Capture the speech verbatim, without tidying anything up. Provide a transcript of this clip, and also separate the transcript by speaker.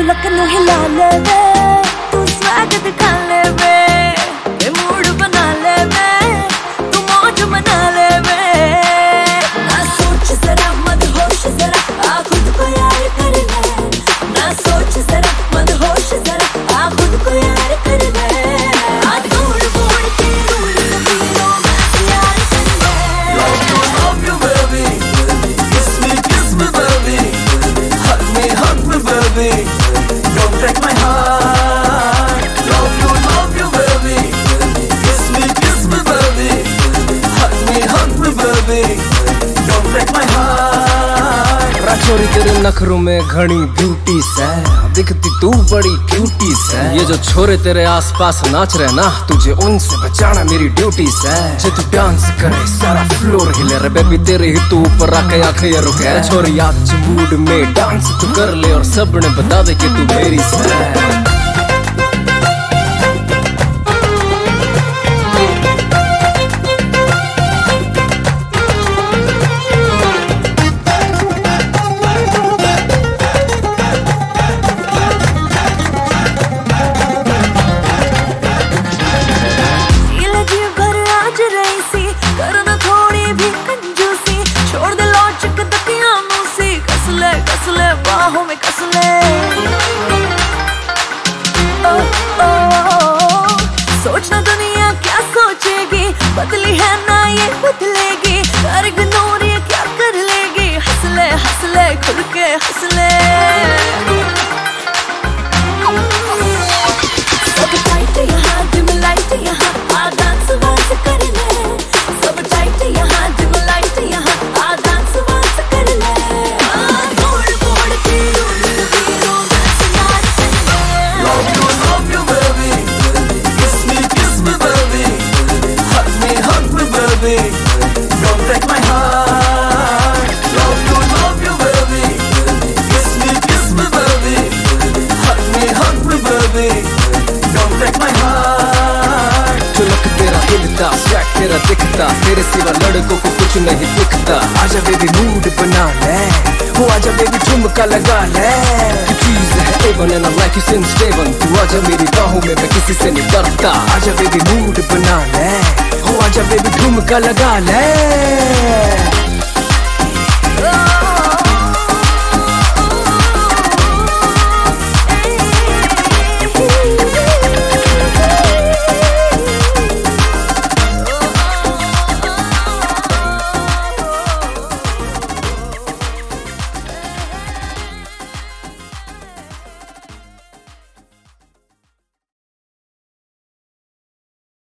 Speaker 1: तिलक नू हिला ले वे, तू स्वैग दिखा ले वे, ये मूड बना ले वे, तू मौज मना ले वे। ना सोच जरा मत होश जरा, आ खुद को यार कर ले। ना सोच जरा मत होश जरा, आ खुद को यार कर ले। आ तोड़ फोड़ के रूल ज़मीनों में यार कर ले।
Speaker 2: Love you, love you baby, kiss me, kiss me baby, hug me, hug me baby, don't break my heart. Love you, love you baby, kiss me, kiss me baby, hug me, hug me baby, don't break my heart.
Speaker 3: राचोरी तेरे नखरों में घनी beauty है, दिखती तू बड़ी cutie है। ये जो छोरे तेरे आसपास नाच रहे ना, तुझे उनसे बचाना मेरी ड्यूटी है। जे तू डांस करे सारा फ्लोर हिले रे बेबी, तेरे ही तू ऊपर आके आंखें ये रुके। छोरी आज मूड में डांस तू कर ले और सबने बता दे कि तू मेरी है।
Speaker 1: बाहों में कस ले, ओ, ओ, ओ, सोचना दुनिया क्या सोचेगी, बदली है ना ये बदलेगी, कर इग्नोर ये क्या कर लेगी। हंस ले हंस ले खुल के हंस ले। सब टाइट यहाँ डिम लाइट यहाँ, आ डांस वांस कर ले। सब टाइट यहाँ डिम लाइट यहाँ, आ डांस वांस कर ले।
Speaker 2: Don't break my heart. Love you, love you baby, kiss me, kiss me baby, hug me, hug me baby, don't break my heart.
Speaker 3: चुलक तेरा हिलता, स्वैग तेरा दिखता, तेरे सिवा लड़कों को कुछ नहीं दिखता। आजा बेबी मूड बना ले, हो आजा बेबी ठुमका लगा ले। तू चीज है A one and I like you since day one, तू आजा मेरी बाहों में मैं किसी से नहीं डरता। आजा बेबी मूड बना ले, हो आजा बेबी ठुमका लगा ले।